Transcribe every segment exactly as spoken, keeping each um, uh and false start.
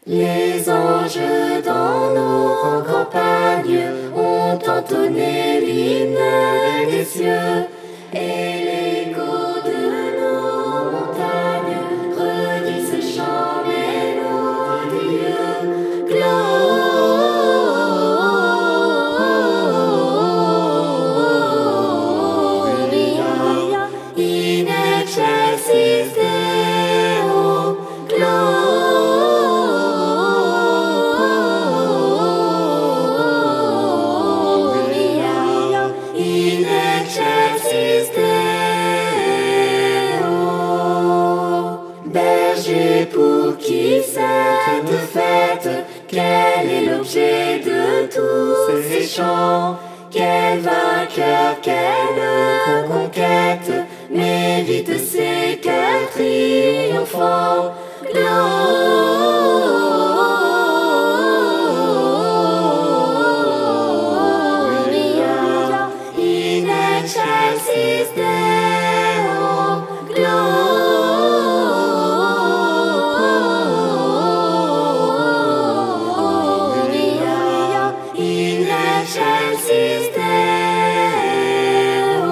Les anges dans nos campagnes ont entonné l'hymne des cieux, et l'écho de nos montagnes redit ce chant mélodieux. Gloria in excelsis Deo, Gloria in excelsis Deo. Berger, pour qui cette fête, quel est l'objet de tous ces chants? Quel vainqueur, quelle conquête mérite ces cœurs triomphants? Gloria in excelsis Deo, Gloria in excelsis Deo.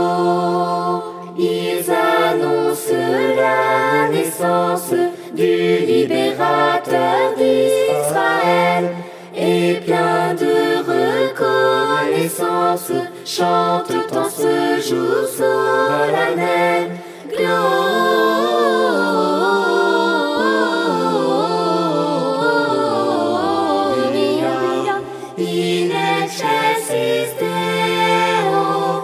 Ils annoncent la naissance du libérateur d'Israël, et plein de reconnaissance chantent en ce jour solennel. Gloria in excelsis Deo,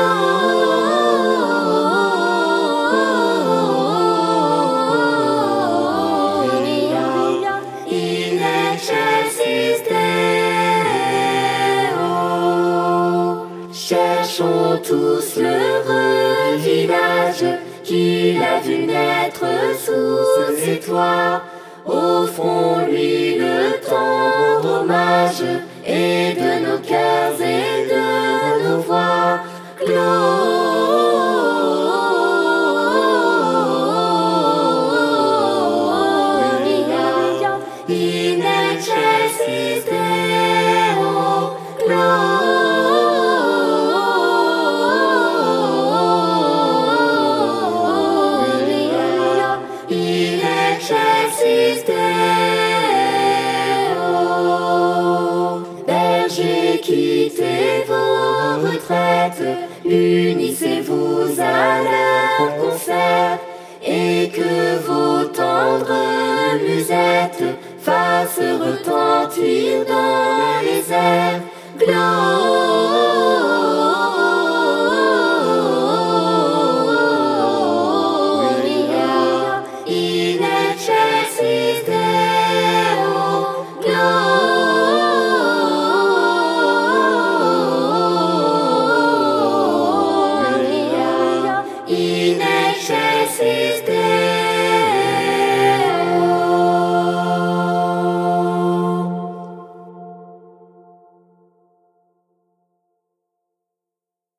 Gloria in excelsis Deo. Cherchons tous l'heureux village qu'il a vu naître sous ses toits. Offrons-lui le tendre hommage, et de nos cœurs et de nos voix. Gloria in excelsis Deo, Gloria in excelsis Deo. Bergers, quittez vos retraites, unissez-vous à leur concert, et que vos tendres musettes fassent retentir dans les airs. Gloria